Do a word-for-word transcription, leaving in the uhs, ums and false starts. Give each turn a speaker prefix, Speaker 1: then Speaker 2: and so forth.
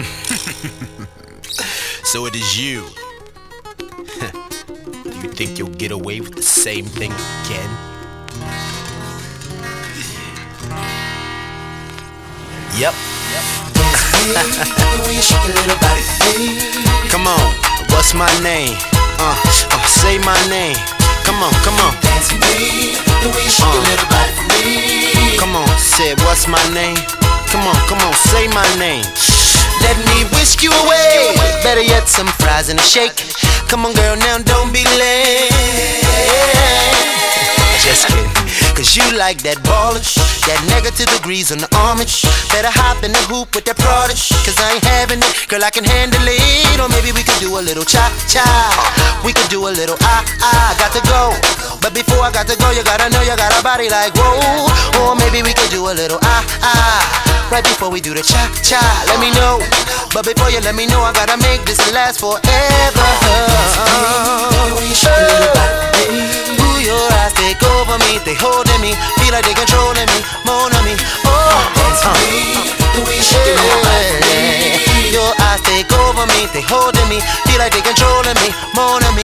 Speaker 1: So it is you. Do you think you'll get away with the same thing again? Yep. Come on, what's my name? Uh, uh, say my name. Come on, come on. Uh, come on, say what's my name? Come on, come on, say my name. Let me whisk you away. Better yet, some fries and a shake. Come on, girl, now don't be late. Just kidding. Cause you like that ballish, that negative degrees on the homage. Better hop in the hoop with that prodish. Cause I ain't having it, girl, I can handle it. Or maybe we could do a little cha-cha. We could do a little ah-ah. Got to go, but before I got to go, you gotta know you got a body like whoa. Or maybe we could do a little ah-ah. Right before we do the cha-cha, let me know. But before you let me know, I gotta make this last forever. Ooh, your eyes take over me, they holding me, feel like they controlling me, more on me. Oh, dance with me, the way you shake it. Your eyes take over me, they holding me, feel like they controlling me, more on me.